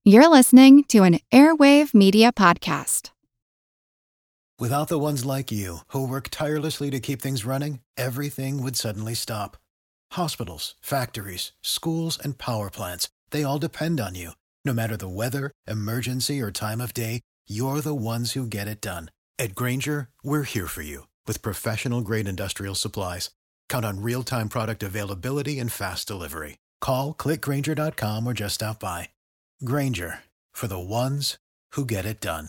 You're listening to an Airwave Media Podcast. Without the ones like you, who work tirelessly to keep things running, everything would suddenly stop. Hospitals, factories, schools, and power plants, they all depend on you. No matter the weather, emergency, or time of day, you're the ones who get it done. At Grainger, we're here for you with professional-grade industrial supplies. Count on real-time product availability and fast delivery. Call, click Grainger.com, or just stop by. Grainger, for the ones who get it done.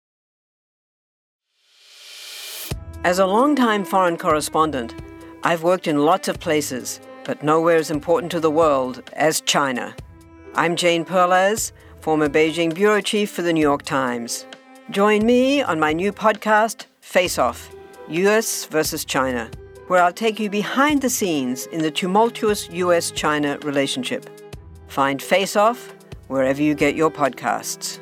As a longtime foreign correspondent, I've worked in lots of places, but nowhere as important to the world as China. I'm Jane Perlez, former Beijing bureau chief for the New York Times. Join me on my new podcast, Face Off, U.S. versus China, where I'll take you behind the scenes in the tumultuous U.S.-China relationship. Find Face Off wherever you get your podcasts.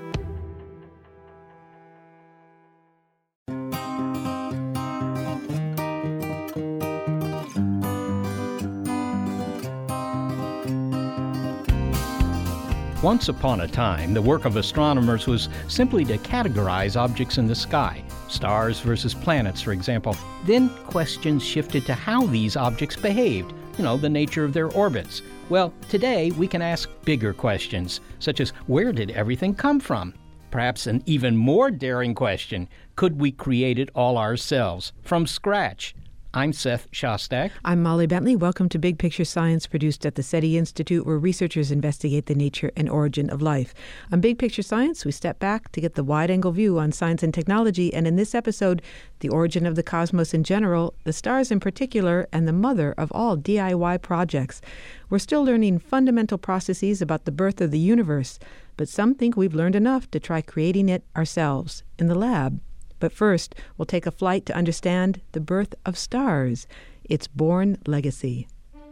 Once upon a time, the work of astronomers was simply to categorize objects in the sky, stars versus planets, for example. Then questions shifted to how these objects behaved, the nature of their orbits. Well, today we can ask bigger questions, such as where did everything come from? Perhaps an even more daring question, could we create it all ourselves, from scratch? I'm Seth Shostak. I'm Molly Bentley. Welcome to Big Picture Science, produced at the SETI Institute, where researchers investigate the nature and origin of life. On Big Picture Science, we step back to get the wide-angle view on science and technology, and in this episode, the origin of the cosmos in general, the stars in particular, and the mother of all DIY projects. We're still learning fundamental processes about the birth of the universe, but some think we've learned enough to try creating it ourselves in the lab. But first, we'll take a flight to understand the birth of stars, its born legacy.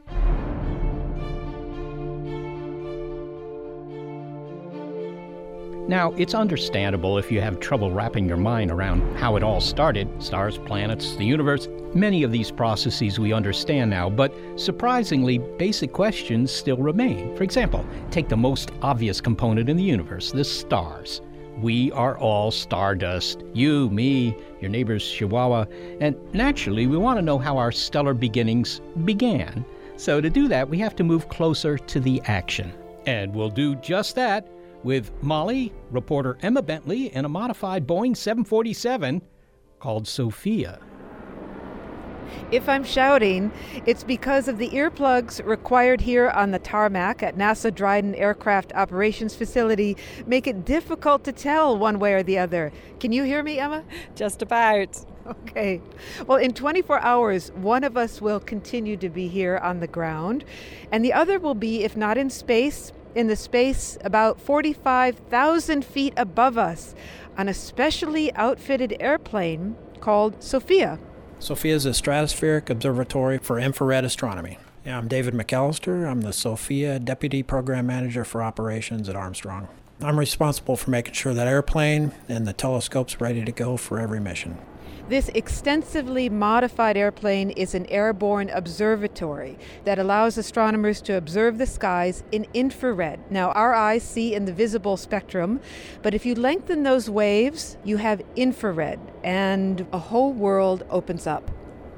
Now, it's understandable if you have trouble wrapping your mind around how it all started. Stars, planets, the universe. Many of these processes we understand now, but surprisingly, basic questions still remain. For example, take the most obvious component in the universe, the stars. We are all stardust. You, me, your neighbor's chihuahua. And naturally, we want to know how our stellar beginnings began. So to do that, we have to move closer to the action. And we'll do just that with Molly, reporter Emma Bentley, in a modified Boeing 747 called Sophia. If I'm shouting, it's because of the earplugs required here on the tarmac at NASA Dryden Aircraft Operations Facility make it difficult to tell one way or the other. Can you hear me, Emma? Just about. Okay. Well, in 24 hours, one of us will continue to be here on the ground, and the other will be, if not in space, in the space about 45,000 feet above us on a specially outfitted airplane called Sophia. Sophia is a stratospheric observatory for infrared astronomy. I'm David McAllister. I'm the Sophia Deputy Program Manager for Operations at Armstrong. I'm responsible for making sure that airplane and the telescope's ready to go for every mission. This extensively modified airplane is an airborne observatory that allows astronomers to observe the skies in infrared. Now, our eyes see in the visible spectrum, but if you lengthen those waves, you have infrared, and a whole world opens up.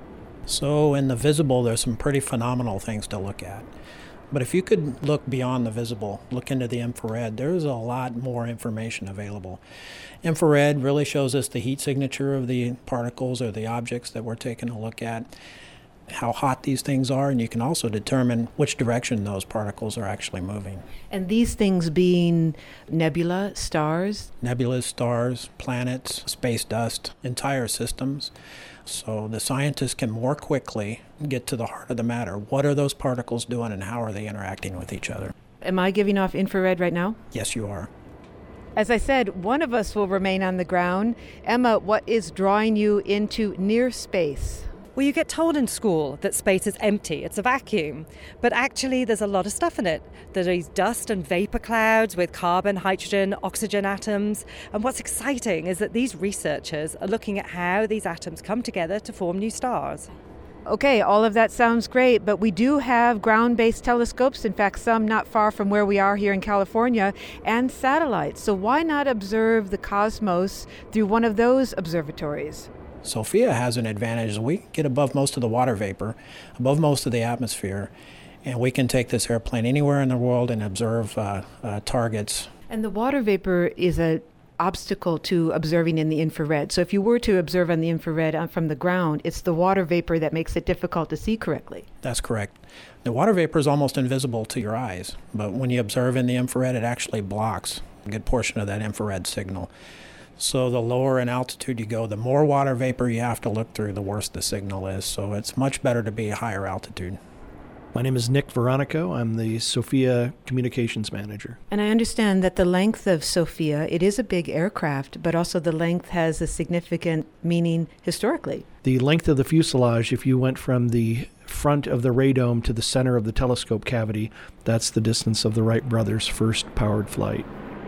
So in the visible, there's some pretty phenomenal things to look at. But if you could look beyond the visible, look into the infrared, there's a lot more information available. Infrared really shows us the heat signature of the particles or the objects that we're taking a look at, how hot these things are, and you can also determine which direction those particles are actually moving. And these things being nebula, stars? Nebulas, stars, planets, space dust, entire systems. So the scientists can more quickly get to the heart of the matter. What are those particles doing and how are they interacting with each other? Am I giving off infrared right now? Yes, you are. As I said, one of us will remain on the ground. Emma, what is drawing you into near space? Well, you get told in school that space is empty, it's a vacuum, but actually there's a lot of stuff in it. There's dust and vapor clouds with carbon, hydrogen, oxygen atoms. And what's exciting is that these researchers are looking at how these atoms come together to form new stars. Okay, all of that sounds great, but we do have ground-based telescopes, in fact, some not far from where we are here in California, and satellites. So why not observe the cosmos through one of those observatories? SOFIA has an advantage. We can get above most of the water vapor, above most of the atmosphere, and we can take this airplane anywhere in the world and observe targets. And the water vapor is an obstacle to observing in the infrared. So if you were to observe on the infrared from the ground, it's the water vapor that makes it difficult to see correctly. That's correct. The water vapor is almost invisible to your eyes, but when you observe in the infrared, it actually blocks a good portion of that infrared signal. So the lower in altitude you go, the more water vapor you have to look through, the worse the signal is. So it's much better to be a higher altitude. My name is Nick Veronico. I'm the SOFIA Communications Manager. And I understand that the length of SOFIA, it is a big aircraft, but also the length has a significant meaning historically. The length of the fuselage, if you went from the front of the radome to the center of the telescope cavity, that's the distance of the Wright brothers' first powered flight.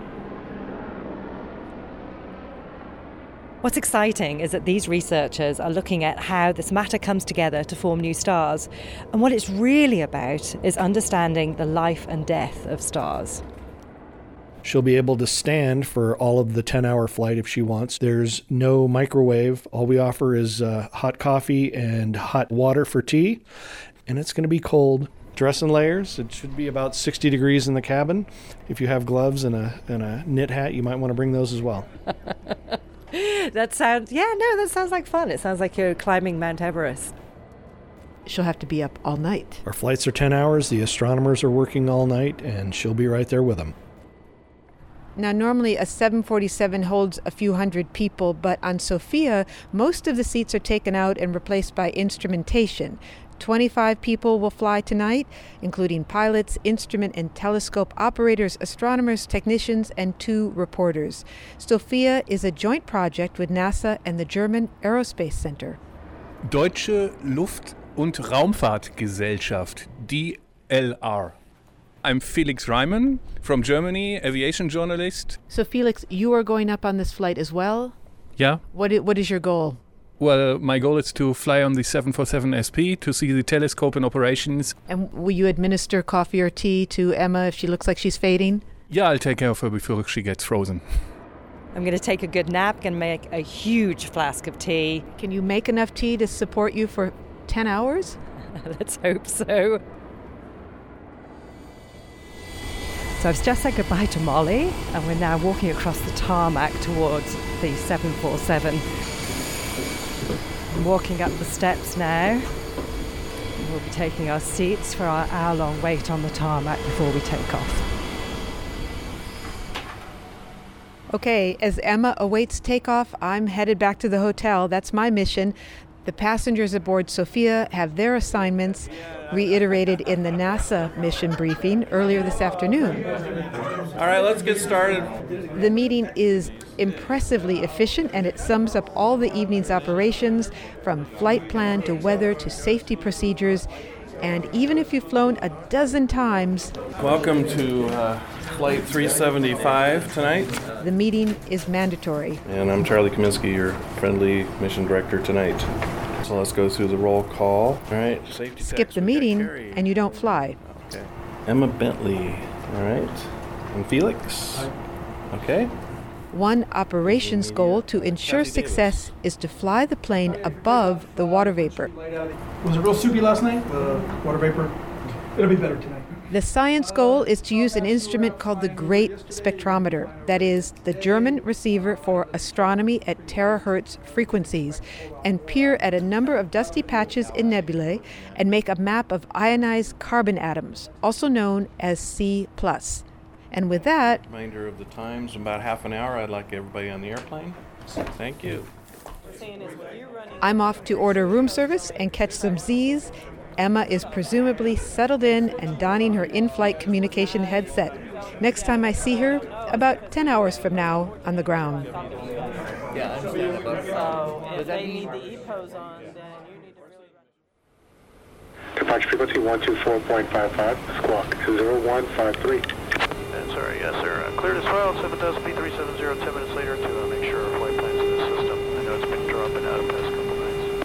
What's exciting is that these researchers are looking at how this matter comes together to form new stars. And what it's really about is understanding the life and death of stars. She'll be able to stand for all of the 10-hour flight if she wants. There's no microwave. All we offer is hot coffee and hot water for tea. And it's going to be cold. Dress in layers. It should be about 60 degrees in the cabin. If you have gloves and a knit hat, you might want to bring those as well. That sounds like fun. It sounds like you're climbing Mount Everest. She'll have to be up all night. Our flights are 10 hours. The astronomers are working all night, and she'll be right there with them. Now, normally a 747 holds a few hundred people, but on SOFIA, most of the seats are taken out and replaced by instrumentation. 25 people will fly tonight, including pilots, instrument and telescope operators, astronomers, technicians, and 2 reporters. SOFIA is a joint project with NASA and the German Aerospace Center. Deutsche Luft- und Raumfahrtgesellschaft, DLR. I'm Felix Reimann from Germany, aviation journalist. So Felix, you are going up on this flight as well? Yeah. What is your goal? Well, my goal is to fly on the 747 SP to see the telescope in operations. And will you administer coffee or tea to Emma if she looks like she's fading? Yeah, I'll take care of her before she gets frozen. I'm going to take a good nap and make a huge flask of tea. Can you make enough tea to support you for 10 hours? Let's hope so. So I've just said goodbye to Molly, and we're now walking across the tarmac towards the 747. I'm walking up the steps now. We'll be taking our seats for our hour-long wait on the tarmac before we take off. Okay, as Emma awaits takeoff, I'm headed back to the hotel. That's my mission. The passengers aboard SOFIA have their assignments reiterated in the NASA mission briefing earlier this afternoon. All right, let's get started. The meeting is impressively efficient, and it sums up all the evening's operations, from flight plan to weather to safety procedures. And even if you've flown a dozen times... Welcome to Flight 375 tonight. The meeting is mandatory. And I'm Charlie Kaminsky, your friendly mission director tonight. So let's go through the roll call. All right, safety skip checks. The meeting and you don't fly. Okay. Emma Bentley. All right. And Felix. Okay. One operations goal to ensure success is to fly the plane above the water vapor. Was it real soupy last night? The water vapor? It'll be better tonight. The science goal is to use an instrument called the Great Spectrometer, that is, the German receiver for astronomy at terahertz frequencies, and peer at a number of dusty patches in nebulae and make a map of ionized carbon atoms, also known as C+. And with that... Reminder of the times, about half an hour. I'd like everybody on the airplane. Thank you. I'm off to order room service and catch some Z's. Emma is presumably settled in and donning her in-flight communication headset. Next time I see her, about 10 hours from now, on the ground. Yeah, so if they need the EPOs on, then you need to... Departure frequency 124.55, squawk 0153. Sorry, yes, sir. Cleared as well, 7000 P370, 10 minutes later to make sure our flight plan's in the system. I know it's been dropping out of the past couple nights.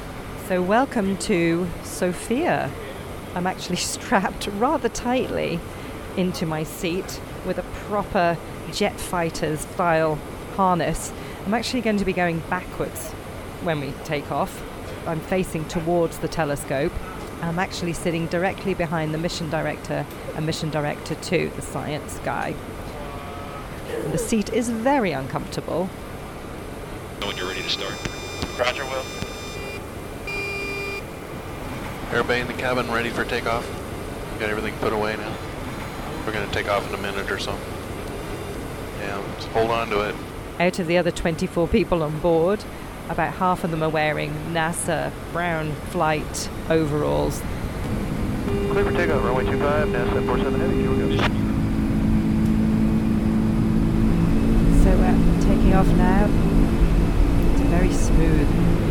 So welcome to Sophia. I'm actually strapped rather tightly into my seat with a proper jet fighter style harness. I'm actually going to be going backwards when we take off. I'm facing towards the telescope. I'm actually sitting directly behind the mission director and mission director 2, the science guy. And the seat is very uncomfortable. When you're ready to start. Roger, Will. Everybody in the cabin ready for takeoff? Got everything put away now? We're going to take off in a minute or so. Yeah, let's hold on to it. Out of the other 24 people on board, about half of them are wearing NASA brown flight overalls. Clear for takeoff, runway 25, NASA 47 heavy, here we go. So we're taking off now. It's very smooth.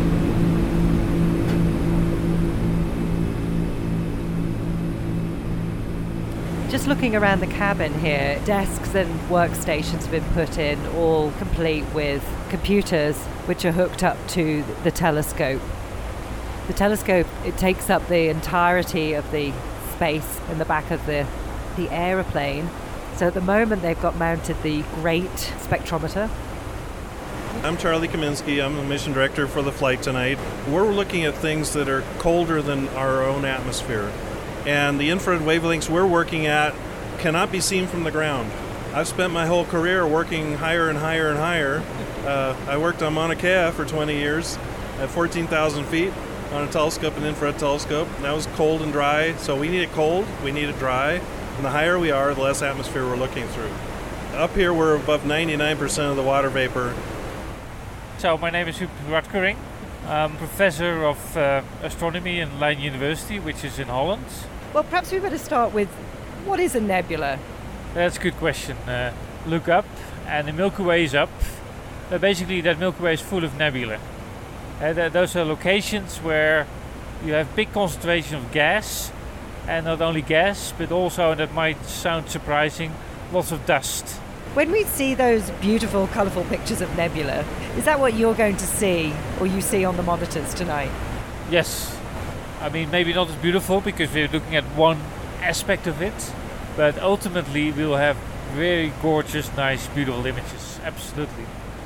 Just looking around the cabin here, desks and workstations have been put in, all complete with computers which are hooked up to the telescope. The telescope, it takes up the entirety of the space in the back of the aeroplane. So at the moment they've got mounted the great spectrometer. I'm Charlie Kaminsky. I'm the mission director for the flight tonight. We're looking at things that are colder than our own atmosphere. And the infrared wavelengths we're working at cannot be seen from the ground. I've spent my whole career working higher and higher and higher. I worked on Mauna Kea for 20 years at 14,000 feet on a telescope, an infrared telescope. And that was cold and dry, so we need it cold, we need it dry. And the higher we are, the less atmosphere we're looking through. Up here, we're above 99% of the water vapor. So my name is Huub Radkering. I'm professor of astronomy in Leiden University, which is in Holland. Well, perhaps we better start with, what is a nebula? That's a good question. Look up, and the Milky Way is up. Basically, that Milky Way is full of nebulae. Those are locations where you have big concentration of gas, and not only gas, but also, and that might sound surprising, lots of dust. When we see those beautiful, colourful pictures of nebula, is that what you're going to see, or you see on the monitors tonight? Yes. I mean, maybe not as beautiful because we're looking at one aspect of it, but ultimately we'll have very gorgeous, nice, beautiful images. Absolutely.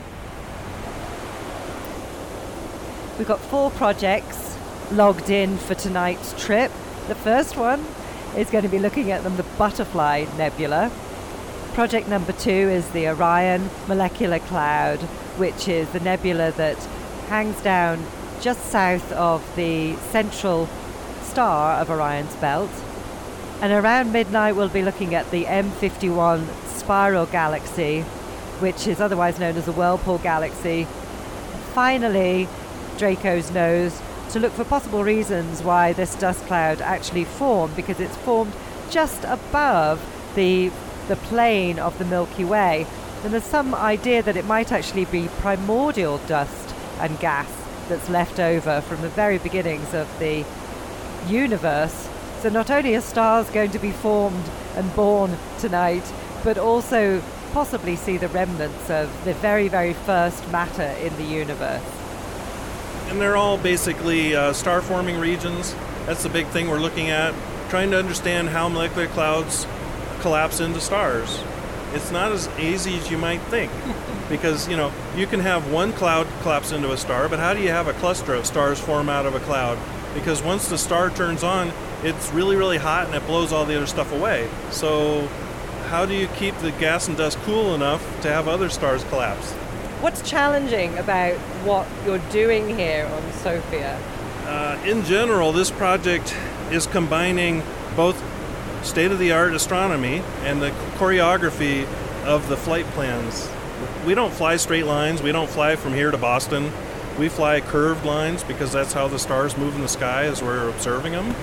We've got 4 projects logged in for tonight's trip. The first one is going to be looking at the Butterfly Nebula. Project number 2 is the Orion Molecular Cloud, which is the nebula that hangs down just south of the central star of Orion's belt. And around midnight we'll be looking at the M51 Spiral Galaxy, which is otherwise known as the Whirlpool Galaxy. Finally, Draco's nose, to look for possible reasons why this dust cloud actually formed, because it's formed just above the plane of the Milky Way. And there's some idea that it might actually be primordial dust and gas that's left over from the very beginnings of the universe. So not only are stars going to be formed and born tonight, but also possibly see the remnants of the very, very first matter in the universe. And they're all basically star-forming regions. That's the big thing we're looking at, trying to understand how molecular clouds collapse into stars. It's not as easy as you might think, because you can have one cloud collapse into a star, but how do you have a cluster of stars form out of a cloud? Because once the star turns on, it's really, really hot and it blows all the other stuff away. So how do you keep the gas and dust cool enough to have other stars collapse? What's challenging about what you're doing here on Sophia? In general, this project is combining both state-of-the-art astronomy and the choreography of the flight plans. We don't fly straight lines. We don't fly from here to Boston. We fly curved lines because that's how the stars move in the sky as we're observing them.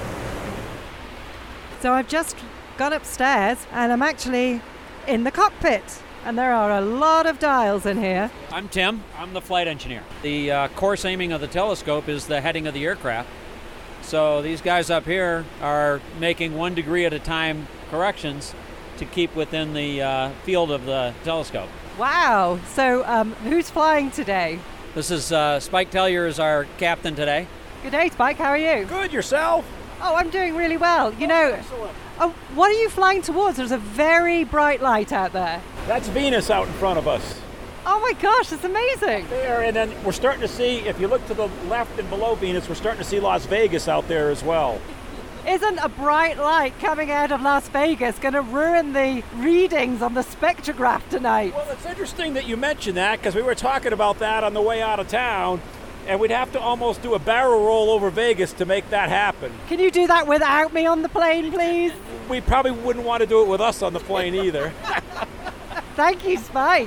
So I've just gone upstairs and I'm actually in the cockpit. And there are a lot of dials in here. I'm Tim. I'm the flight engineer. The course aiming of the telescope is the heading of the aircraft. So these guys up here are making 1 degree at a time corrections to keep within the field of the telescope. Wow. So who's flying today? This is Spike Tellier is our captain today. Good day, Spike. How are you? Good, yourself? Oh, I'm doing really well. You know, what are you flying towards? There's a very bright light out there. That's Venus out in front of us. Oh my gosh, it's amazing. There, and then we're starting to see, if you look to the left and below Venus, we're starting to see Las Vegas out there as well. Isn't a bright light coming out of Las Vegas going to ruin the readings on the spectrograph tonight? Well, it's interesting that you mentioned that, because we were talking about that on the way out of town, and we'd have to almost do a barrel roll over Vegas to make that happen. Can you do that without me on the plane, please? We probably wouldn't want to do it with us on the plane either. Thank you, Spike.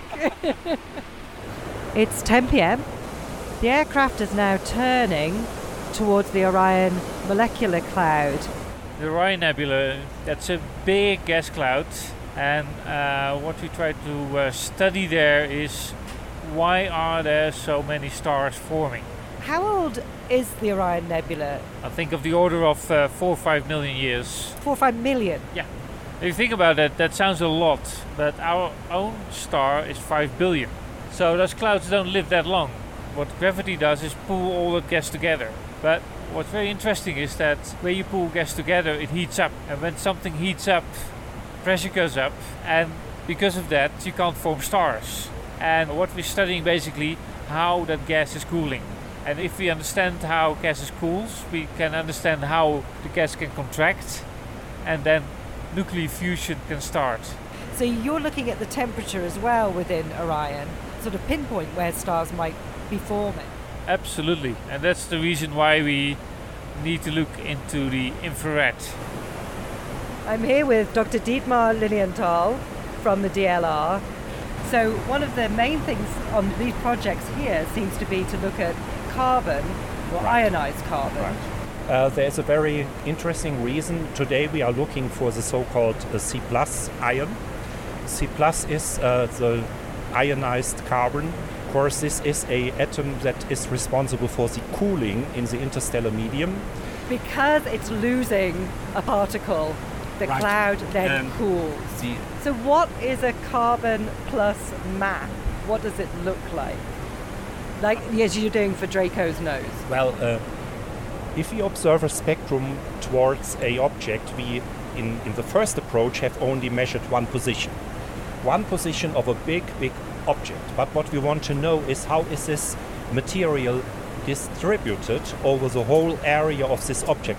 It's 10 p.m. The aircraft is now turning towards the Orion molecular cloud. The Orion Nebula, that's a big gas cloud, and what we try to study there is why are there so many stars forming. How old is the Orion Nebula? I think of the order of 4 or 5 million years. 4 or 5 million? Yeah. If you think about it, that sounds a lot, but our own star is 5 billion. So those clouds don't live that long. What gravity does is pull all the gas together. But what's very interesting is that when you pull gas together, it heats up. And when something heats up, pressure goes up. And because of that, you can't form stars. And what we're studying basically how that gas is cooling. And if we understand how gases cools, we can understand how the gas can contract, and then nuclear fusion can start. So you're looking at the temperature as well within Orion, sort of pinpoint where stars might be forming. Absolutely, and that's the reason why we need to look into the infrared. I'm here with Dr. Dietmar Lilienthal from the DLR. So one of the main things on these projects here seems to be to look at carbon, or ionized carbon. There's a very interesting reason. Today we are looking for the so-called C+ ion. C+ is the ionized carbon. Of course, this is an atom that is responsible for the cooling in the interstellar medium. Because it's losing a particle, the cloud then cools. So what is a carbon plus map? What does it look like? Like as you're doing for Draco's nose? Well, if we observe a spectrum towards a object, we, in the first approach, have only measured one position of a big object. But what we want to know is how is this material distributed over the whole area of this object.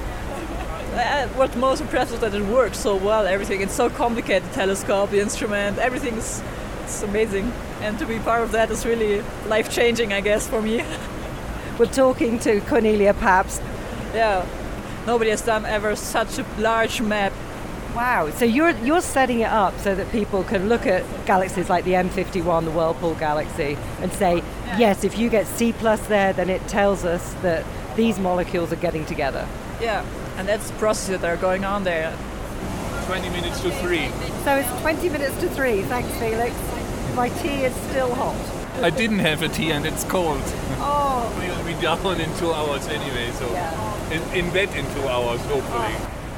What's most impressive is that it works so well. Everything, it's so complicated, the telescope, the instrument, everything is amazing. And to be part of that is really life-changing, I guess, for me. We're talking to Cornelia Pabst. Yeah, nobody has done ever such a large map. Wow, so you're setting it up so that people can look at galaxies like the M51, the Whirlpool galaxy, and say, yes, if you get C+ there, then it tells us that these molecules are getting together. Yeah, and that's the processes that are going on there. 20 minutes to 3. So it's 20 minutes to 3, thanks Felix. My tea is still hot. I didn't have a tea and it's cold. Oh. We'll be down in 2 hours anyway, so in bed in 2 hours, hopefully.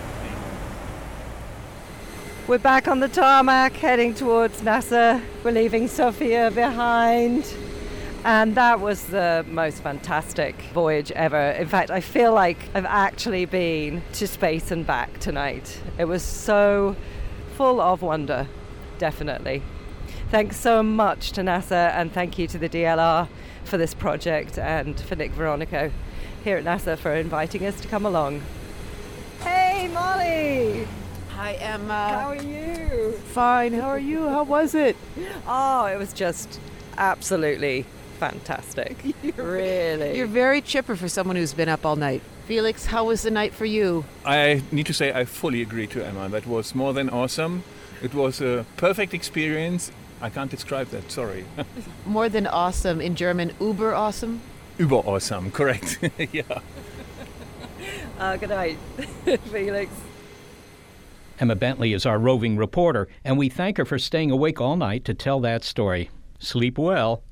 We're back on the tarmac, heading towards NASA. We're leaving Sophia behind. And that was the most fantastic voyage ever. In fact, I feel like I've actually been to space and back tonight. It was so full of wonder, definitely. Thanks so much to NASA, and thank you to the DLR for this project, and for Nick Veronico here at NASA for inviting us to come along. Hey, Molly! Hi, Emma. How are you? Fine. How are you? How was it? Oh, it was just absolutely fantastic. Really. You're very chipper for someone who's been up all night. Felix, how was the night for you? I need to say I fully agree to Emma. That was more than awesome. It was a perfect experience. I can't describe that, sorry. More than awesome, in German, uber awesome? Uber awesome, correct. Yeah. Good night, Felix. Emma Bentley is our roving reporter, and we thank her for staying awake all night to tell that story. Sleep well.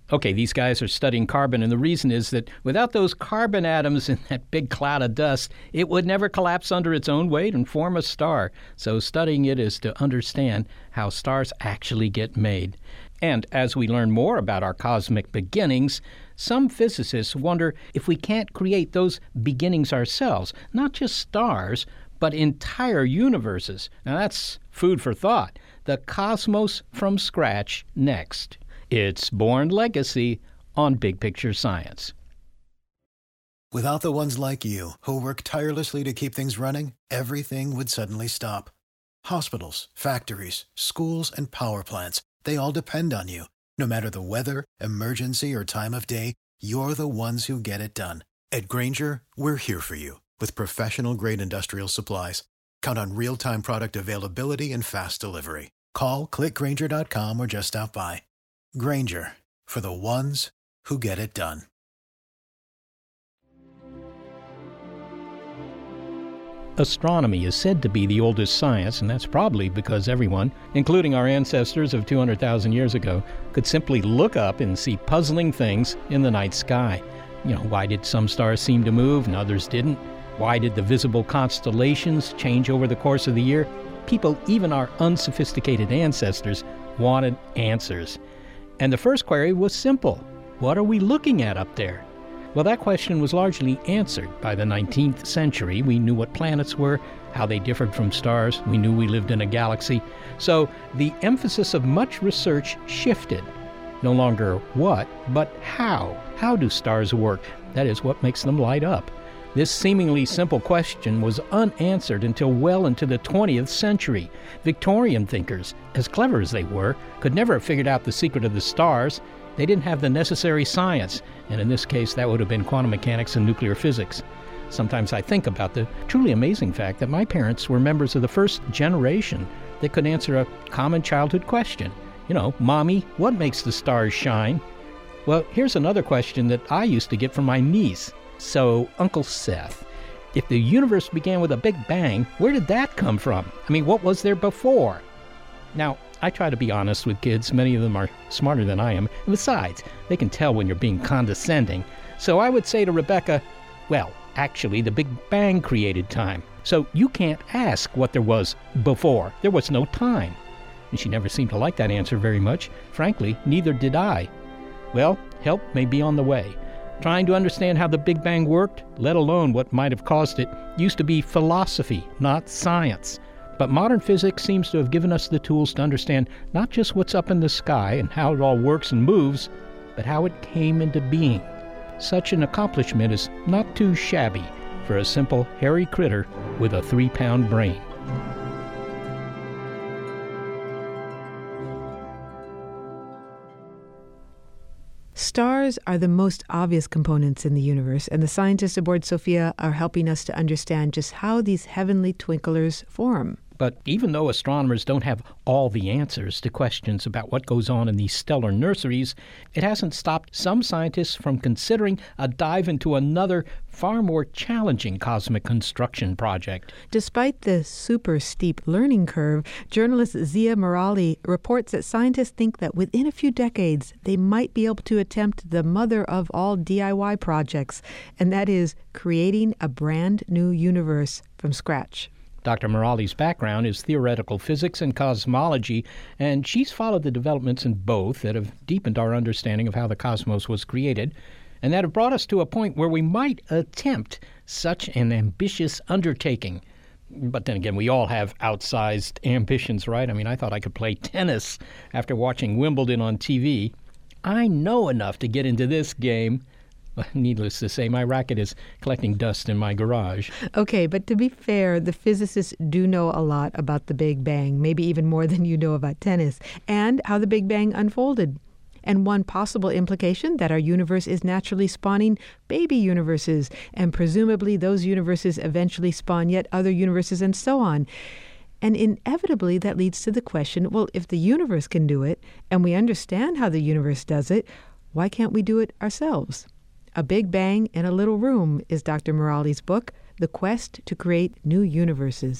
Okay, these guys are studying carbon, and the reason is that without those carbon atoms in that big cloud of dust, it would never collapse under its own weight and form a star. So studying it is to understand how stars actually get made. And as we learn more about our cosmic beginnings, some physicists wonder if we can't create those beginnings ourselves, not just stars, but entire universes. Now that's food for thought. The cosmos from scratch next. It's Born Legacy on Big Picture Science. Without the ones like you, who work tirelessly to keep things running, everything would suddenly stop. Hospitals, factories, schools, and power plants, they all depend on you. No matter the weather, emergency, or time of day, you're the ones who get it done. At Grainger, we're here for you with professional-grade industrial supplies. Count on real-time product availability and fast delivery. Call, click Grainger.com, or just stop by. Grainger, for the ones who get it done. Astronomy is said to be the oldest science, and that's probably because everyone, including our ancestors of 200,000 years ago, could simply look up and see puzzling things in the night sky. Why did some stars seem to move and others didn't? Why did the visible constellations change over the course of the year? People, even our unsophisticated ancestors, wanted answers. And the first query was simple. What are we looking at up there? Well, that question was largely answered by the 19th century. We knew what planets were, how they differed from stars. We knew we lived in a galaxy. So the emphasis of much research shifted. No longer what, but how. How do stars work? That is, what makes them light up. This seemingly simple question was unanswered until well into the 20th century. Victorian thinkers, as clever as they were, could never have figured out the secret of the stars. They didn't have the necessary science, and in this case that would have been quantum mechanics and nuclear physics. Sometimes I think about the truly amazing fact that my parents were members of the first generation that could answer a common childhood question. Mommy, what makes the stars shine? Well, here's another question that I used to get from my niece. So, Uncle Seth, if the universe began with a big bang, where did that come from? What was there before? Now, I try to be honest with kids. Many of them are smarter than I am. And besides, they can tell when you're being condescending. So I would say to Rebecca, well, actually, the Big Bang created time. So you can't ask what there was before. There was no time. And she never seemed to like that answer very much. Frankly, neither did I. Well, help may be on the way. Trying to understand how the Big Bang worked, let alone what might have caused it, used to be philosophy, not science. But modern physics seems to have given us the tools to understand not just what's up in the sky and how it all works and moves, but how it came into being. Such an accomplishment is not too shabby for a simple hairy critter with a 3-pound brain. Stars are the most obvious components in the universe, and the scientists aboard Sophia are helping us to understand just how these heavenly twinklers form. But even though astronomers don't have all the answers to questions about what goes on in these stellar nurseries, it hasn't stopped some scientists from considering a dive into another, far more challenging cosmic construction project. Despite the super steep learning curve, journalist Zia Morali reports that scientists think that within a few decades, they might be able to attempt the mother of all DIY projects, and that is creating a brand new universe from scratch. Dr. Morali's background is theoretical physics and cosmology, and she's followed the developments in both that have deepened our understanding of how the cosmos was created, and that have brought us to a point where we might attempt such an ambitious undertaking. But then again, we all have outsized ambitions, right? I thought I could play tennis after watching Wimbledon on TV. I know enough to get into this game. Needless to say, my racket is collecting dust in my garage. Okay, but to be fair, the physicists do know a lot about the Big Bang, maybe even more than you know about tennis, and how the Big Bang unfolded. And one possible implication that our universe is naturally spawning baby universes, and presumably those universes eventually spawn yet other universes and so on. And inevitably that leads to the question, well, if the universe can do it, and we understand how the universe does it, why can't we do it ourselves? A Big Bang in a Little Room is Dr. Morali's book, The Quest to Create New Universes.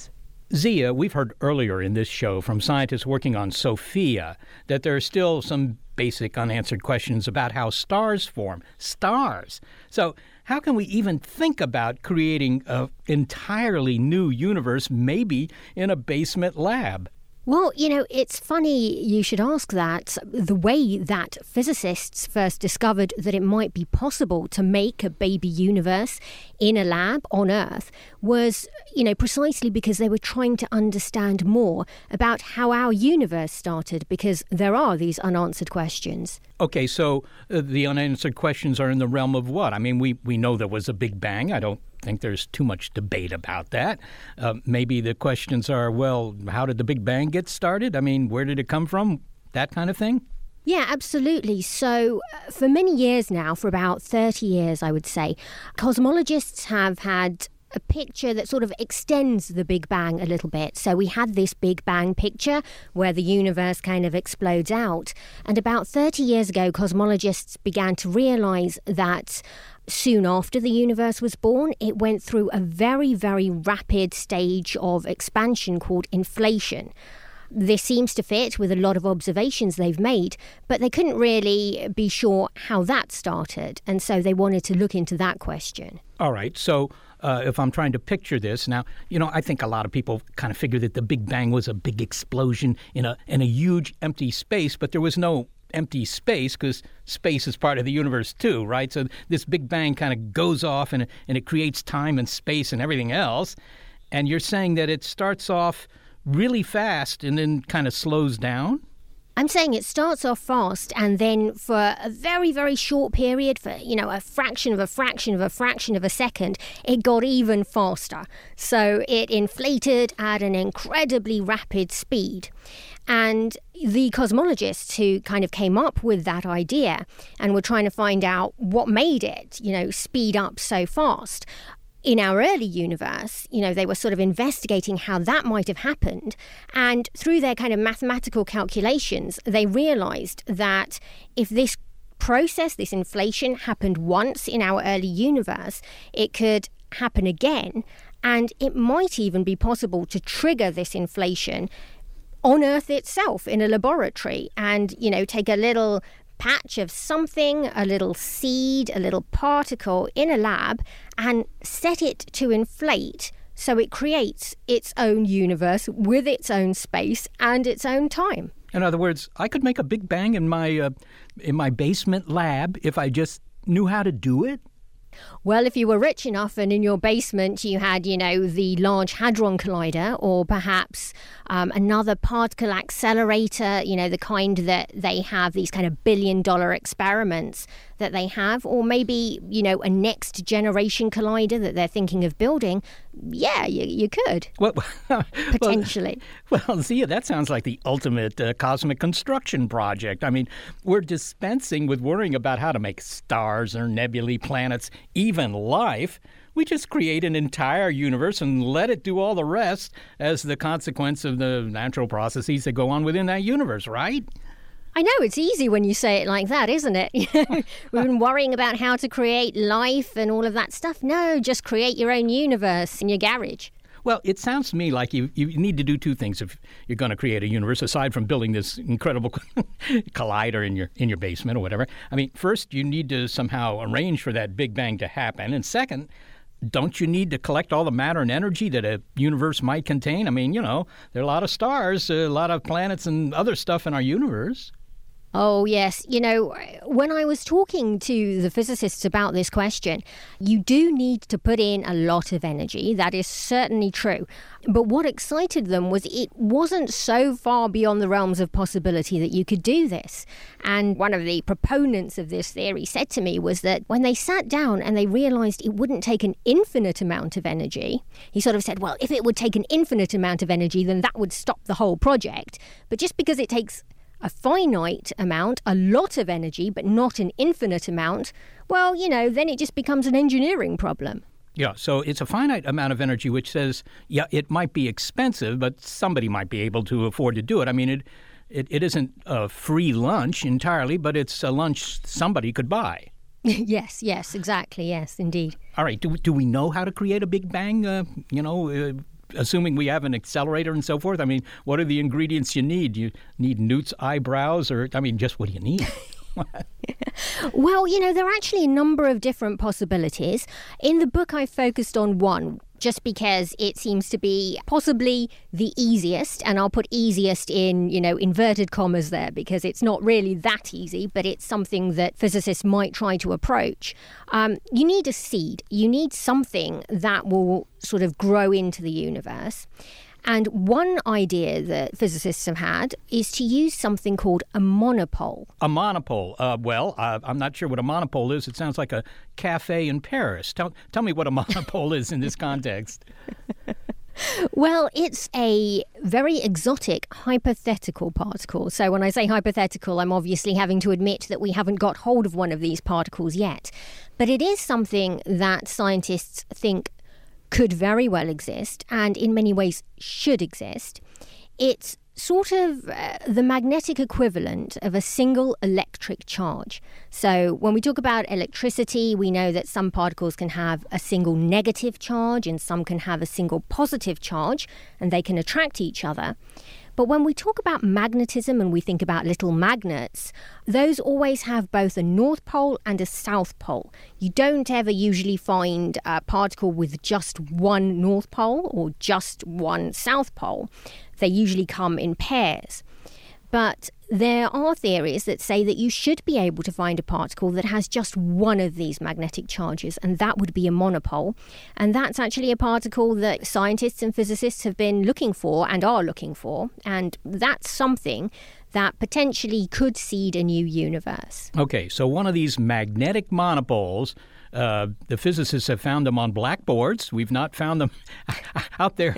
Zia, we've heard earlier in this show from scientists working on SOFIA that there are still some basic unanswered questions about how stars form. Stars! So how can we even think about creating an entirely new universe, maybe in a basement lab? Well, it's funny you should ask that. The way that physicists first discovered that it might be possible to make a baby universe in a lab on Earth was, precisely because they were trying to understand more about how our universe started, because there are these unanswered questions. Okay, so the unanswered questions are in the realm of what? I mean, we know there was a Big Bang. I don't think there's too much debate about that. Maybe the questions are, well, how did the Big Bang get started? I mean, where did it come from? That kind of thing? Yeah, absolutely. So for many years now, for about 30 years, I would say, cosmologists have had a picture that sort of extends the Big Bang a little bit. So we had this Big Bang picture where the universe kind of explodes out. And about 30 years ago, cosmologists began to realize that soon after the universe was born, it went through a very, very rapid stage of expansion called inflation. This seems to fit with a lot of observations they've made, but they couldn't really be sure how that started, and so they wanted to look into that question. All right, so if I'm trying to picture this, now, I think a lot of people kind of figure that the Big Bang was a big explosion in a huge empty space, but there was no empty space because space is part of the universe too, right? So this Big Bang kind of goes off and it creates time and space and everything else. And you're saying that it starts off really fast and then kind of slows down? I'm saying it starts off fast and then for a very, very short period, for, a fraction of a fraction of a fraction of a second, it got even faster. So it inflated at an incredibly rapid speed. And the cosmologists who kind of came up with that idea and were trying to find out what made it, speed up so fast. In our early universe, they were sort of investigating how that might have happened. And through their kind of mathematical calculations, they realized that if this process, this inflation, happened once in our early universe, it could happen again. And it might even be possible to trigger this inflation on Earth itself in a laboratory and, take a little patch of something, a little seed, a little particle in a lab and set it to inflate so it creates its own universe with its own space and its own time. In other words, I could make a Big Bang in my basement lab if I just knew how to do it? Well, if you were rich enough and in your basement you had, the Large Hadron Collider or perhaps another particle accelerator, the kind that they have, these kind of billion-dollar experiments that they have, or maybe, a next generation collider that they're thinking of building, yeah, you could. Well, potentially. Well, Zia, that sounds like the ultimate cosmic construction project. I mean, we're dispensing with worrying about how to make stars or nebulae, planets, even life. We just create an entire universe and let it do all the rest as the consequence of the natural processes that go on within that universe, right? I know, it's easy when you say it like that, isn't it? We've been worrying about how to create life and all of that stuff. No, just create your own universe in your garage. Well, it sounds to me like you need to do two things if you're going to create a universe, aside from building this incredible collider in your basement or whatever. I mean, first, you need to somehow arrange for that Big Bang to happen. And second, don't you need to collect all the matter and energy that a universe might contain? I mean, there are a lot of stars, a lot of planets and other stuff in our universe. Oh, yes. When I was talking to the physicists about this question, you do need to put in a lot of energy. That is certainly true. But what excited them was it wasn't so far beyond the realms of possibility that you could do this. And one of the proponents of this theory said to me was that when they sat down and they realized it wouldn't take an infinite amount of energy, he sort of said, well, if it would take an infinite amount of energy, then that would stop the whole project. But just because it takes a finite amount, a lot of energy, but not an infinite amount, well, then it just becomes an engineering problem. Yeah, so it's a finite amount of energy, which says, yeah, it might be expensive, but somebody might be able to afford to do it. I mean, it isn't a free lunch entirely, but it's a lunch somebody could buy. Yes, exactly. Yes, indeed. All right. Do we know how to create a Big Bang, assuming we have an accelerator and so forth? I mean, what are the ingredients you need? Do you need Newt's eyebrows, or, I mean, just what do you need? Well, there are actually a number of different possibilities. In the book, I focused on one, just because it seems to be possibly the easiest, and I'll put easiest in, inverted commas there, because it's not really that easy, but it's something that physicists might try to approach. You need a seed. You need something that will sort of grow into the universe. And one idea that physicists have had is to use something called a monopole. A monopole. I'm not sure what a monopole is. It sounds like a cafe in Paris. Tell me what a monopole is in this context. Well, it's a very exotic hypothetical particle. So when I say hypothetical, I'm obviously having to admit that we haven't got hold of one of these particles yet. But it is something that scientists think could very well exist, and in many ways should exist. It's sort of the magnetic equivalent of a single electric charge. So when we talk about electricity, we know that some particles can have a single negative charge and some can have a single positive charge, and they can attract each other. But when we talk about magnetism and we think about little magnets, those always have both a north pole and a south pole. You don't ever usually find a particle with just one north pole or just one south pole. They usually come in pairs. But there are theories that say that you should be able to find a particle that has just one of these magnetic charges, and that would be a monopole. And that's actually a particle that scientists and physicists have been looking for and are looking for. And that's something that potentially could seed a new universe. Okay, so one of these magnetic monopoles, the physicists have found them on blackboards. We've not found them out there,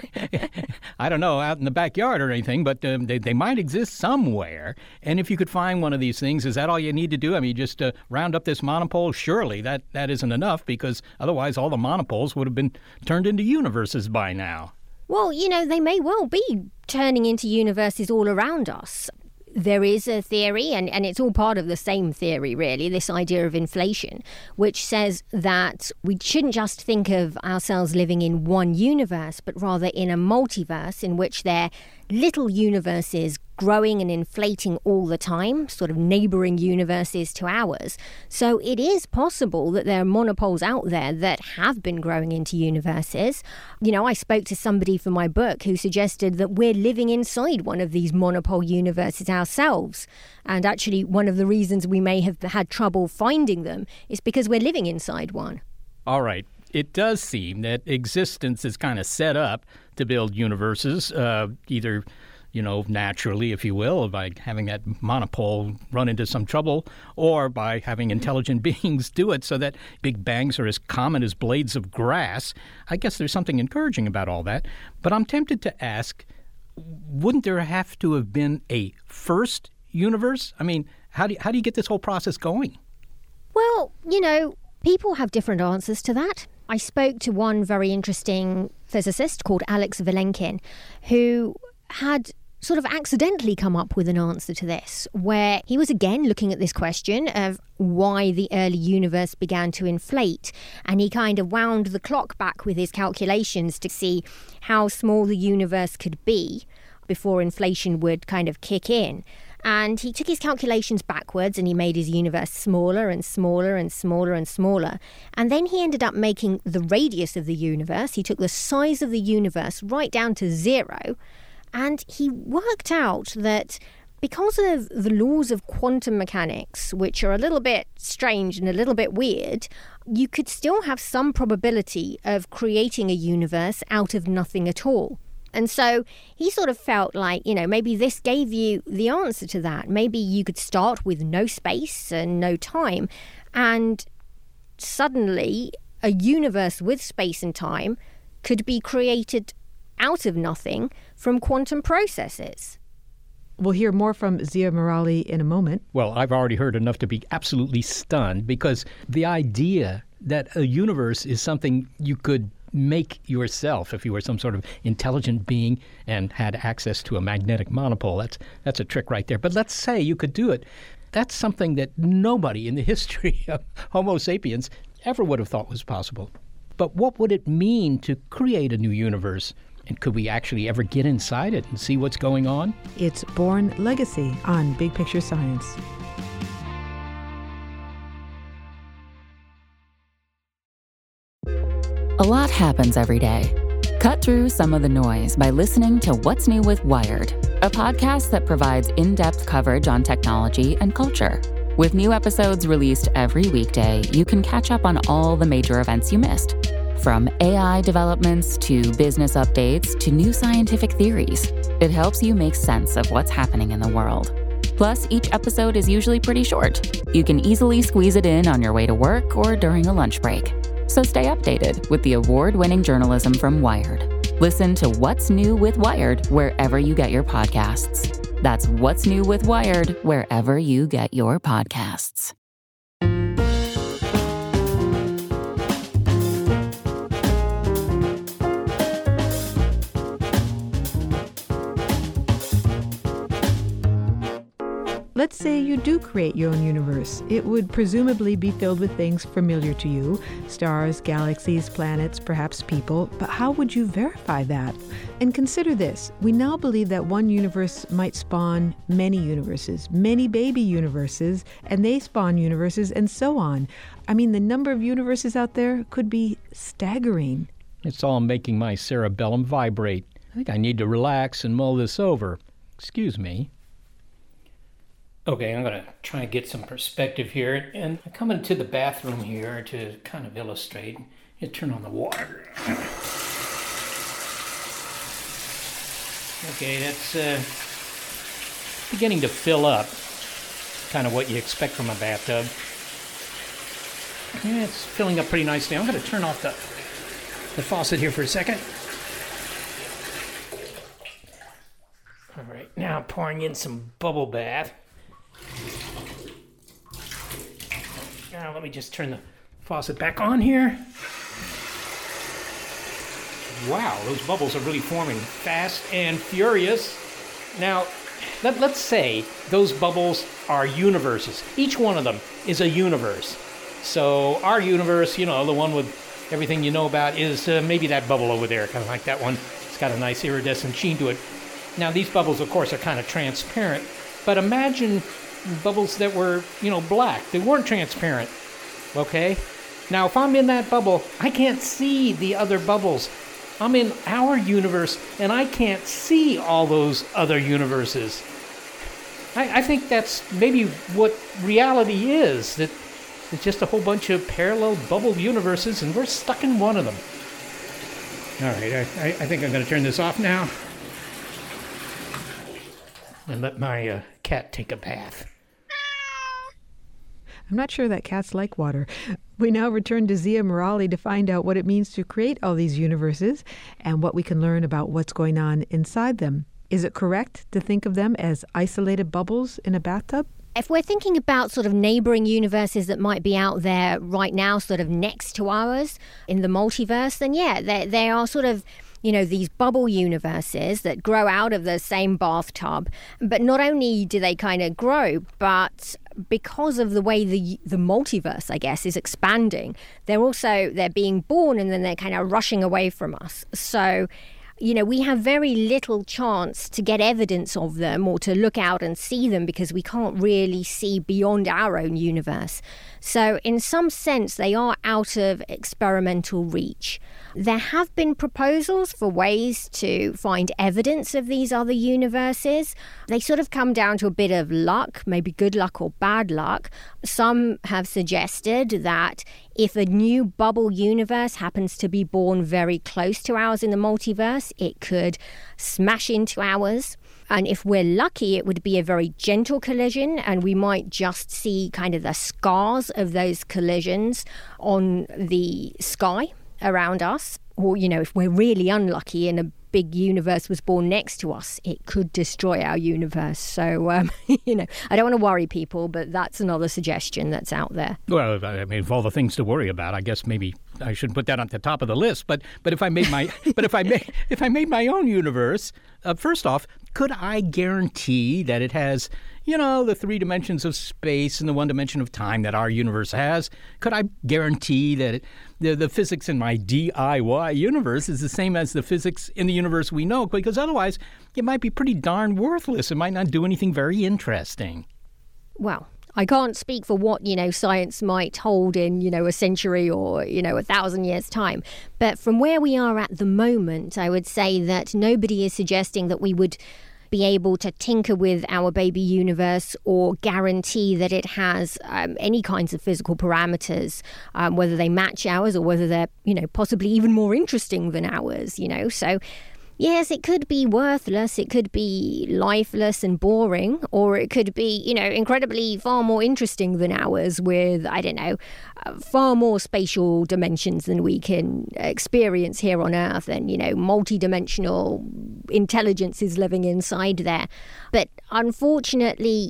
I don't know, out in the backyard or anything, but they might exist somewhere. And if you could find one of these things, is that all you need to do? I mean, just round up this monopole? Surely that isn't enough, because otherwise all the monopoles would have been turned into universes by now. Well, they may well be turning into universes all around us. There is a theory, and it's all part of the same theory, really, this idea of inflation, which says that we shouldn't just think of ourselves living in one universe, but rather in a multiverse in which there are little universes growing and inflating all the time, sort of neighboring universes to ours. So it is possible that there are monopoles out there that have been growing into universes. I spoke to somebody for my book who suggested that we're living inside one of these monopole universes ourselves. And actually, one of the reasons we may have had trouble finding them is because we're living inside one. All right. It does seem that existence is kind of set up to build universes, either, naturally, if you will, by having that monopole run into some trouble, or by having intelligent beings do it so that big bangs are as common as blades of grass. I guess there's something encouraging about all that. But I'm tempted to ask, wouldn't there have to have been a first universe? I mean, how do you get this whole process going? Well, people have different answers to that. I spoke to one very interesting physicist called Alex Vilenkin, who had sort of accidentally come up with an answer to this, where he was again looking at this question of why the early universe began to inflate. And he kind of wound the clock back with his calculations to see how small the universe could be before inflation would kind of kick in. And he took his calculations backwards and he made his universe smaller and smaller and smaller and smaller. And then he ended up making the radius of the universe. He took the size of the universe right down to 0. And he worked out that because of the laws of quantum mechanics, which are a little bit strange and a little bit weird, you could still have some probability of creating a universe out of nothing at all. And so he sort of felt like, maybe this gave you the answer to that. Maybe you could start with no space and no time, and suddenly a universe with space and time could be created out of nothing from quantum processes. We'll hear more from Zia Marali in a moment. Well, I've already heard enough to be absolutely stunned, because the idea that a universe is something you could make yourself if you were some sort of intelligent being and had access to a magnetic monopole. That's a trick right there. But let's say you could do it. That's something that nobody in the history of Homo sapiens ever would have thought was possible. But what would it mean to create a new universe? And could we actually ever get inside it and see what's going on? It's Born Legacy on Big Picture Science. A lot happens every day. Cut through some of the noise by listening to What's New with Wired, a podcast that provides in-depth coverage on technology and culture. With new episodes released every weekday, you can catch up on all the major events you missed. From AI developments to business updates to new scientific theories, it helps you make sense of what's happening in the world. Plus, each episode is usually pretty short. You can easily squeeze it in on your way to work or during a lunch break. So stay updated with the award-winning journalism from Wired. Listen to What's New with Wired wherever you get your podcasts. That's What's New with Wired wherever you get your podcasts. Let's say you do create your own universe. It would presumably be filled with things familiar to you, stars, galaxies, planets, perhaps people, but how would you verify that? And consider this, we now believe that one universe might spawn many universes, many baby universes, and they spawn universes, and so on. I mean, the number of universes out there could be staggering. It's all making my cerebellum vibrate. I think I need to relax and mull this over. Excuse me. Okay, I'm going to try and get some perspective here. And I come into the bathroom here to kind of illustrate. You turn on the water. Okay, that's beginning to fill up. Kind of what you expect from a bathtub. Yeah, it's filling up pretty nicely. I'm going to turn off the faucet here for a second. All right, now pouring in some bubble bath. Now let me just turn the faucet back on here. Wow, those bubbles are really forming fast and furious. Now, let's say those bubbles are universes. Each one of them is a universe. So our universe, you know, the one with everything you know about, is maybe that bubble over there, kind of like that one. It's got a nice iridescent sheen to it. Now, these bubbles, of course, are kind of transparent. But imagine bubbles that were, black. They weren't transparent, okay? Now, if I'm in that bubble, I can't see the other bubbles. I'm in our universe, and I can't see all those other universes. I think that's maybe what reality is, that it's just a whole bunch of parallel bubble universes, and we're stuck in one of them. All right, I think I'm going to turn this off now and let my cat take a bath. I'm not sure that cats like water. We now return to Zia Murali to find out what it means to create all these universes and what we can learn about what's going on inside them. Is it correct to think of them as isolated bubbles in a bathtub? If we're thinking about sort of neighboring universes that might be out there right now, sort of next to ours in the multiverse, then yeah, they are sort of, these bubble universes that grow out of the same bathtub. But not only do they kind of grow, but because of the way the multiverse, I guess, is expanding, they're being born and then they're kind of rushing away from us. So, we have very little chance to get evidence of them or to look out and see them because we can't really see beyond our own universe. So in some sense, they are out of experimental reach. There have been proposals for ways to find evidence of these other universes. They sort of come down to a bit of luck, maybe good luck or bad luck. Some have suggested that if a new bubble universe happens to be born very close to ours in the multiverse, it could smash into ours. And if we're lucky, it would be a very gentle collision, and we might just see kind of the scars of those collisions on the sky around us. Or, if we're really unlucky and a big universe was born next to us, it could destroy our universe. So, I don't want to worry people, but that's another suggestion that's out there. Well, I mean, of all the things to worry about, I guess maybe I shouldn't put that on the top of the list. But if I made my if I made my own universe, first off, could I guarantee that it has, the 3 dimensions of space and the 1 dimension of time that our universe has? Could I guarantee that the physics in my DIY universe is the same as the physics in the universe we know? Because otherwise, it might be pretty darn worthless. It might not do anything very interesting. Well, I can't speak for what, science might hold in, a century or, 1,000 years' time. But from where we are at the moment, I would say that nobody is suggesting that we would be able to tinker with our baby universe or guarantee that it has any kinds of physical parameters, whether they match ours or whether they're, possibly even more interesting than ours, So yes, it could be worthless, it could be lifeless and boring, or it could be, incredibly far more interesting than ours with, far more spatial dimensions than we can experience here on Earth and, multi-dimensional intelligences living inside there. But unfortunately,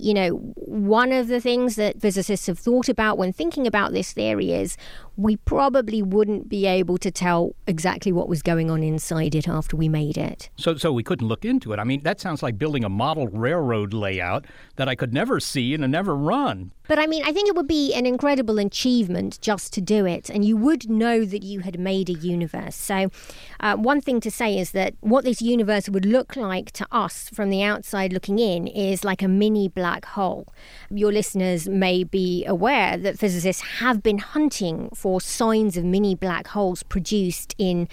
one of the things that physicists have thought about when thinking about this theory is we probably wouldn't be able to tell exactly what was going on inside it after we made it. So we couldn't look into it. I mean, that sounds like building a model railroad layout that I could never see and never run. But I think it would be an incredible achievement just to do it, and you would know that you had made a universe. So one thing to say is that what this universe would look like to us from the outside looking in is like a mini black hole. Your listeners may be aware that physicists have been hunting for signs of mini black holes produced in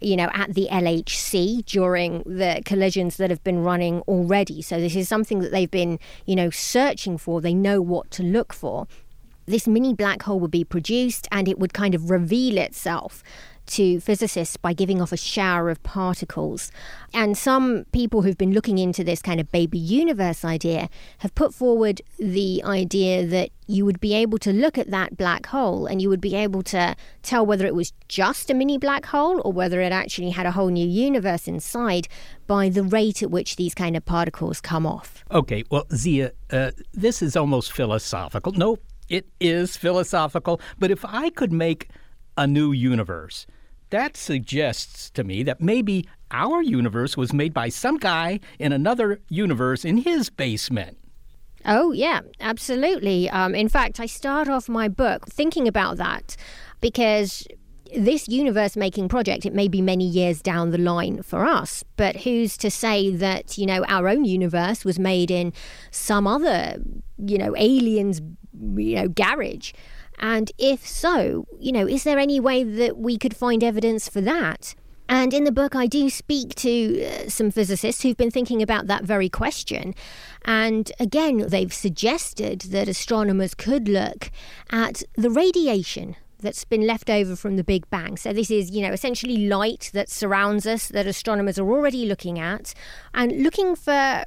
at the LHC during the collisions that have been running already. So this is something that they've been, searching for. They know what to look for. This mini black hole would be produced and it would kind of reveal itself to physicists by giving off a shower of particles. And some people who've been looking into this kind of baby universe idea have put forward the idea that you would be able to look at that black hole and you would be able to tell whether it was just a mini black hole or whether it actually had a whole new universe inside by the rate at which these kind of particles come off. Okay, well, Zia, this is almost philosophical. No, it is philosophical. But if I could make a new universe, that suggests to me that maybe our universe was made by some guy in another universe in his basement. Oh, yeah, absolutely. In fact, I start off my book thinking about that because this universe-making project, it may be many years down the line for us, but who's to say that, our own universe was made in some other, alien's, garage? And if so, is there any way that we could find evidence for that? And in the book, I do speak to some physicists who've been thinking about that very question. And again, they've suggested that astronomers could look at the radiation that's been left over from the Big Bang. So this is, essentially light that surrounds us that astronomers are already looking at and looking for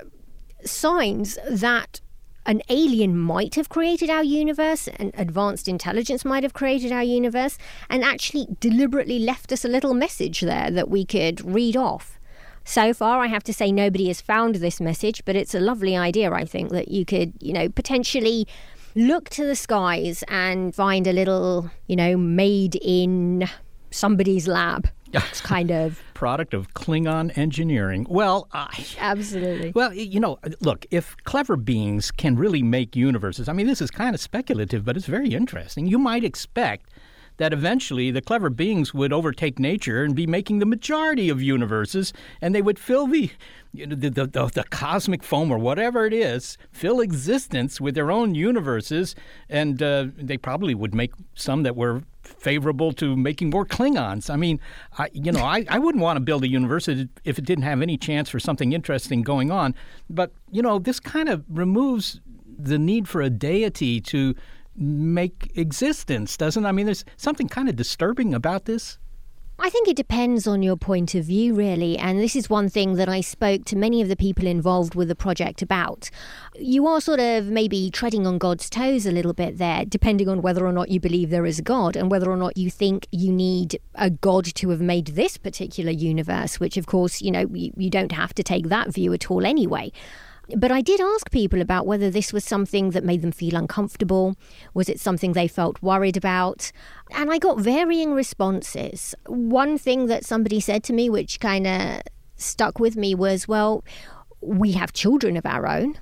signs that an alien might have created our universe, an advanced intelligence might have created our universe, and actually deliberately left us a little message there that we could read off. So far, I have to say nobody has found this message, but it's a lovely idea, I think, that you could, potentially look to the skies and find a little, made in somebody's lab. It's kind of product of Klingon engineering. Well, absolutely. Well, look, if clever beings can really make universes, this is kind of speculative, but it's very interesting. You might expect that eventually the clever beings would overtake nature and be making the majority of universes, and they would fill the cosmic foam or whatever it is, fill existence with their own universes, and they probably would make some that were favorable to making more Klingons. I wouldn't want to build a universe if it didn't have any chance for something interesting going on. But, this kind of removes the need for a deity to make existence, doesn't it? There's something kind of disturbing about this. I think it depends on your point of view, really, and this is one thing that I spoke to many of the people involved with the project about. You are sort of maybe treading on God's toes a little bit there, depending on whether or not you believe there is a God and whether or not you think you need a God to have made this particular universe, which, of course, you don't have to take that view at all anyway. But I did ask people about whether this was something that made them feel uncomfortable. Was it something they felt worried about? And I got varying responses. One thing that somebody said to me, which kind of stuck with me, was, well, we have children of our own,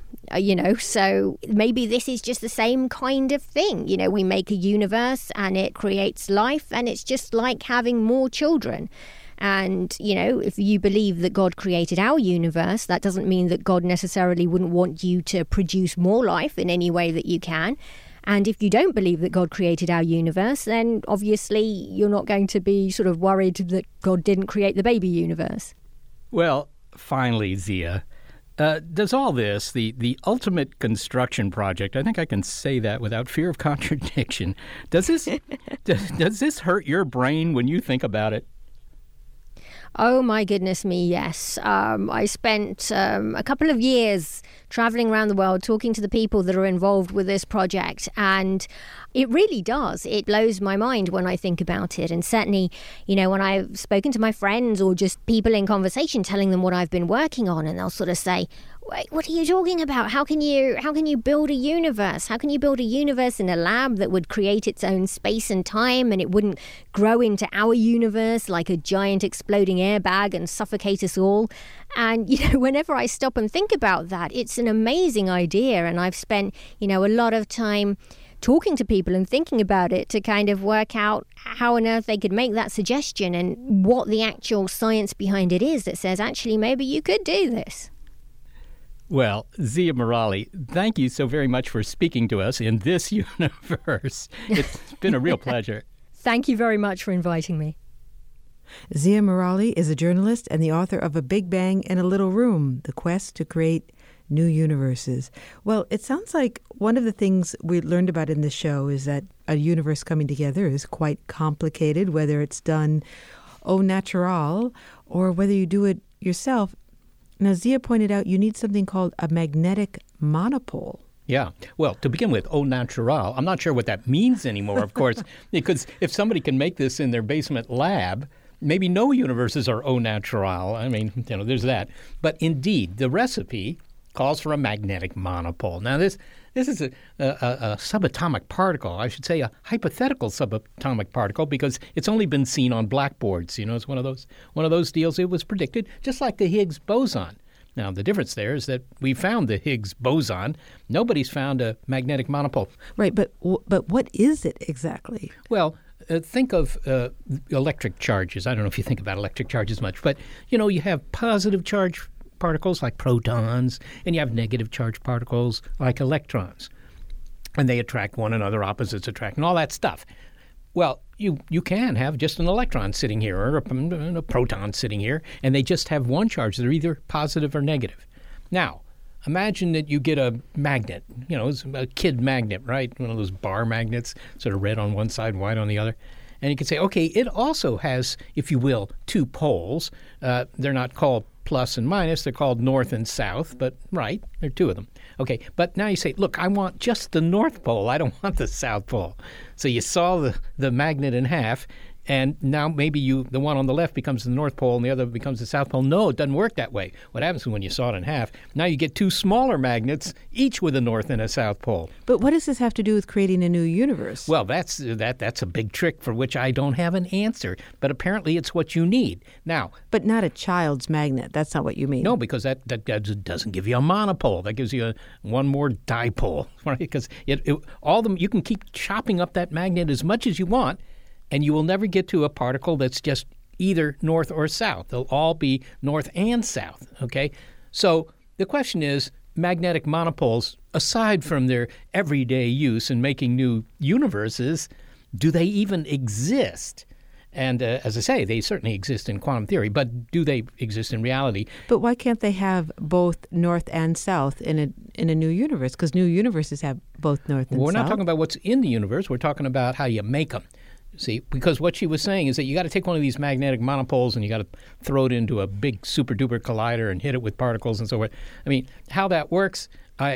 so maybe this is just the same kind of thing. We make a universe and it creates life, and it's just like having more children. And, if you believe that God created our universe, that doesn't mean that God necessarily wouldn't want you to produce more life in any way that you can. And if you don't believe that God created our universe, then obviously you're not going to be sort of worried that God didn't create the baby universe. Well, finally, Zia, does all this, the ultimate construction project, I think I can say that without fear of contradiction, does this hurt your brain when you think about it? Oh, my goodness me, yes. I spent a couple of years traveling around the world talking to the people that are involved with this project, and it really does. It blows my mind when I think about it. And certainly, when I've spoken to my friends or just people in conversation telling them what I've been working on, and they'll sort of say, "Wait, what are you talking about? How can you build a universe? How can you build a universe in a lab that would create its own space and time, and it wouldn't grow into our universe like a giant exploding airbag and suffocate us all?" And, whenever I stop and think about that, it's an amazing idea. And I've spent, a lot of time talking to people and thinking about it to kind of work out how on earth they could make that suggestion and what the actual science behind it is that says, actually, maybe you could do this. Well, Zia Murali, thank you so very much for speaking to us in this universe. It's been a real pleasure. Thank you very much for inviting me. Zia Murali is a journalist and the author of A Big Bang in a Little Room, The Quest to Create New Universes. Well, it sounds like one of the things we learned about in this show is that a universe coming together is quite complicated, whether it's done au natural or whether you do it yourself. Now, Zia pointed out you need something called a magnetic monopole. Yeah. Well, to begin with, au natural, I'm not sure what that means anymore, of course, because if somebody can make this in their basement lab, maybe no universes are au natural. I mean, there's that. But indeed, the recipe calls for a magnetic monopole. Now, this is a subatomic particle. I should say a hypothetical subatomic particle because it's only been seen on blackboards. It's one of those deals. It was predicted, just like the Higgs boson. Now, the difference there is that we found the Higgs boson. Nobody's found a magnetic monopole. Right, but what is it exactly? Well, think of electric charges. I don't know if you think about electric charges much, but, you have positive charge particles like protons, and you have negative charge particles like electrons. And they attract one another, opposites attract, and all that stuff. Well, you can have just an electron sitting here or a proton sitting here, and they just have one charge. They're either positive or negative. Now, imagine that you get a magnet, it's a kid magnet, right? One of those bar magnets, sort of red on one side, white on the other. And you can say, okay, it also has, if you will, two poles. They're not called plus and minus. They're called north and south, but right, there are two of them. Okay, but now you say, look, I want just the north pole. I don't want the south pole. So you saw the magnet in half, and now maybe the one on the left becomes the north pole and the other becomes the south pole. No, it doesn't work that way. What happens when you saw it in half, now you get two smaller magnets, each with a north and a south pole. But what does this have to do with creating a new universe? Well, that's a big trick for which I don't have an answer, but apparently it's what you need. Now, but not a child's magnet. That's not what you mean. No, because that doesn't give you a monopole. That gives you one more dipole, right? Because you can keep chopping up that magnet as much as you want, and you will never get to a particle that's just either north or south. They'll all be north and south, okay? So the question is, magnetic monopoles, aside from their everyday use in making new universes, do they even exist? And as I say, they certainly exist in quantum theory, but do they exist in reality? But why can't they have both north and south in a new universe? Because new universes have both north and south. We're not talking about what's in the universe. We're talking about how you make them. See, because what she was saying is that you got to take one of these magnetic monopoles and you got to throw it into a big super-duper collider and hit it with particles and so forth. I mean, how that works,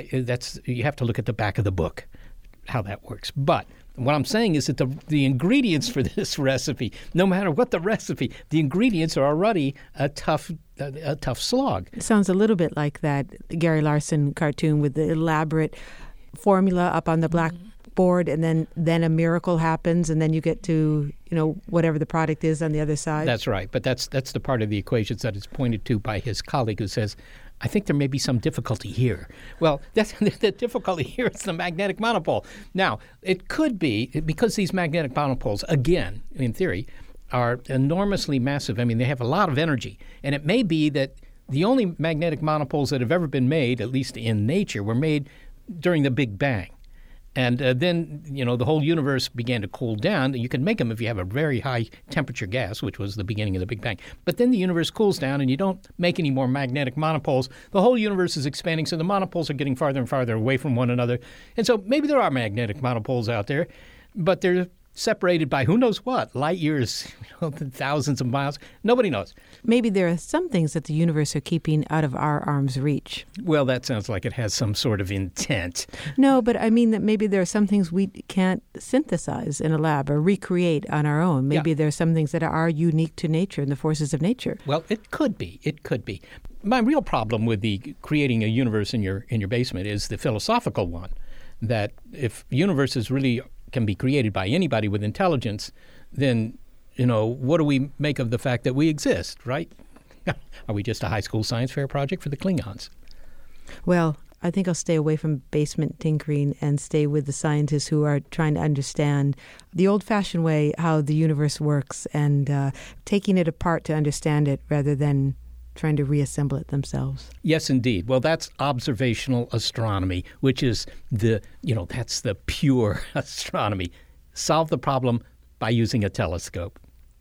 you have to look at the back of the book, how that works. But what I'm saying is that the ingredients for this recipe, no matter what the recipe, the ingredients are already a tough slog. It sounds a little bit like that Gary Larson cartoon with the elaborate formula up on the blackboard, and then a miracle happens, and then you get to whatever the product is on the other side. That's right, but that's the part of the equations that is pointed to by his colleague who says, I think there may be some difficulty here. Well, the difficulty here is the magnetic monopole. Now, it could be, because these magnetic monopoles, again, in theory, are enormously massive. I mean, they have a lot of energy. And it may be that the only magnetic monopoles that have ever been made, at least in nature, were made during the Big Bang. And then, the whole universe began to cool down. You can make them if you have a very high temperature gas, which was the beginning of the Big Bang. But then the universe cools down and you don't make any more magnetic monopoles. The whole universe is expanding, so the monopoles are getting farther and farther away from one another. And so maybe there are magnetic monopoles out there, but they're separated by who knows what, light years, thousands of miles. Nobody knows. Maybe there are some things that the universe are keeping out of our arm's reach. Well, that sounds like it has some sort of intent. No, but I mean that maybe there are some things we can't synthesize in a lab or recreate on our own. Maybe there are some things that are unique to nature and the forces of nature. Well, it could be. It could be. My real problem with the creating a universe in your basement is the philosophical one, that if universes really can be created by anybody with intelligence, then, what do we make of the fact that we exist, right? Are we just a high school science fair project for the Klingons? Well, I think I'll stay away from basement tinkering and stay with the scientists who are trying to understand the old-fashioned way how the universe works and taking it apart to understand it rather than trying to reassemble it themselves. Yes, indeed. Well, that's observational astronomy, which is that's the pure astronomy. Solve the problem by using a telescope.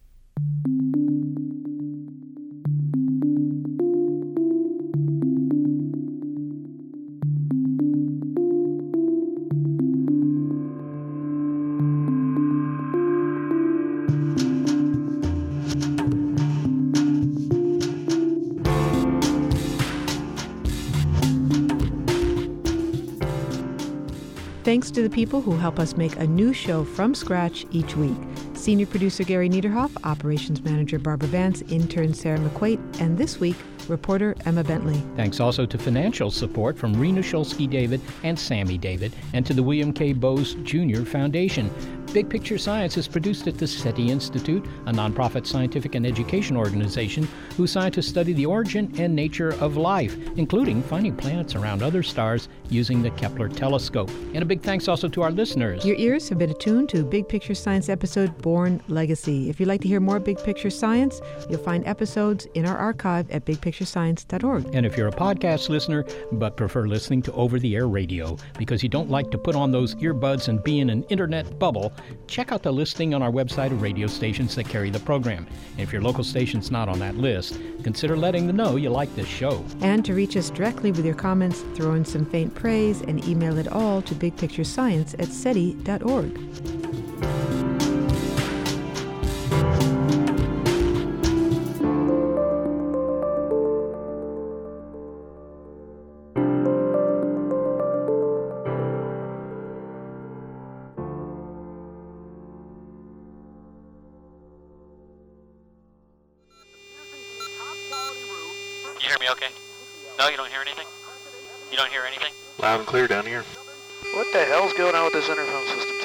Thanks to the people who help us make a new show from scratch each week. Senior producer Gary Niederhoff, operations manager Barbara Vance, intern Sarah McQuaid, and this week, reporter Emma Bentley. Thanks also to financial support from Rena Shulsky David and Sammy David, and to the William K. Bowes Jr. Foundation. Big Picture Science is produced at the SETI Institute, a nonprofit scientific and education organization whose scientists study the origin and nature of life, including finding planets around other stars using the Kepler telescope. And a big thanks also to our listeners. Your ears have been attuned to Big Picture Science episode Born Legacy. If you'd like to hear more Big Picture Science, you'll find episodes in our archive at bigpicturescience.org. And if you're a podcast listener but prefer listening to over-the-air radio because you don't like to put on those earbuds and be in an internet bubble, check out the listing on our website of radio stations that carry the program. And if your local station's not on that list, consider letting them know you like this show. And to reach us directly with your comments, throw in some faint praise and email it all to bigpicturescience@seti.org. You hear me okay? No, you don't hear anything? You don't hear anything? Loud and clear down here. What the hell's going on with this interphone system?